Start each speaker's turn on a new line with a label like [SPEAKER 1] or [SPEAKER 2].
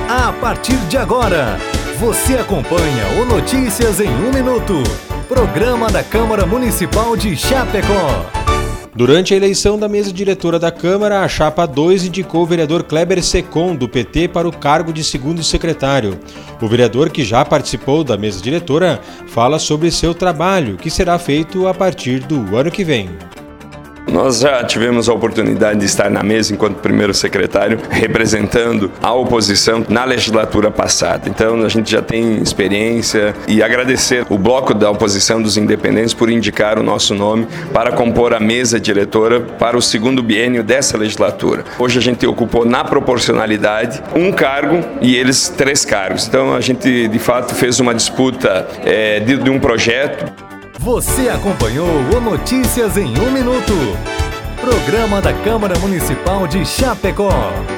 [SPEAKER 1] A partir de agora, você acompanha o Notícias em 1 Minuto, programa da Câmara Municipal de Chapecó.
[SPEAKER 2] Durante a eleição da mesa diretora da Câmara, a Chapa 2 indicou o vereador Kleber Secom, do PT, para o cargo de segundo secretário. O vereador, que já participou da mesa diretora, fala sobre seu trabalho, que será feito a partir do ano que vem.
[SPEAKER 3] Nós já tivemos a oportunidade de estar na mesa enquanto primeiro secretário, representando a oposição na legislatura passada. Então a gente já tem experiência e agradecer o bloco da oposição dos independentes por indicar o nosso nome para compor a mesa diretora para o segundo biênio dessa legislatura. Hoje a gente ocupou na proporcionalidade um cargo e eles 3 cargos. Então a gente de fato fez uma disputa de um projeto.
[SPEAKER 1] Você acompanhou o Notícias em 1 Minuto, programa da Câmara Municipal de Chapecó.